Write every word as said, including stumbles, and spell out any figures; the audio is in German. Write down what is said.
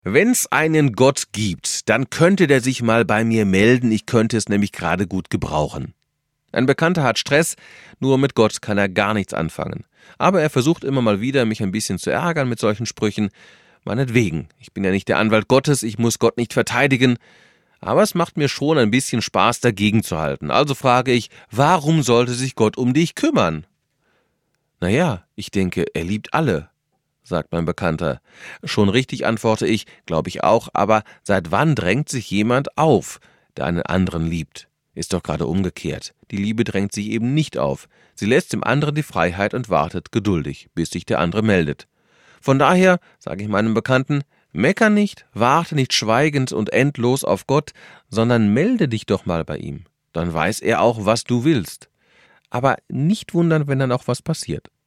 Wenn's einen Gott gibt, dann könnte der sich mal bei mir melden, ich könnte es nämlich gerade gut gebrauchen. Ein Bekannter hat Stress, nur mit Gott kann er gar nichts anfangen. Aber er versucht immer mal wieder, mich ein bisschen zu ärgern mit solchen Sprüchen. Meinetwegen, ich bin ja nicht der Anwalt Gottes, ich muss Gott nicht verteidigen. Aber es macht mir schon ein bisschen Spaß, dagegen zu halten. Also frage ich, warum sollte sich Gott um dich kümmern? Naja, ich denke, er liebt alle, sagt mein Bekannter. Schon richtig, antworte ich, glaube ich auch, aber seit wann drängt sich jemand auf, der einen anderen liebt? Ist doch gerade umgekehrt. Die Liebe drängt sich eben nicht auf. Sie lässt dem anderen die Freiheit und wartet geduldig, bis sich der andere meldet. Von daher, sage ich meinem Bekannten, mecker nicht, warte nicht schweigend und endlos auf Gott, sondern melde dich doch mal bei ihm. Dann weiß er auch, was du willst. Aber nicht wundern, wenn dann auch was passiert.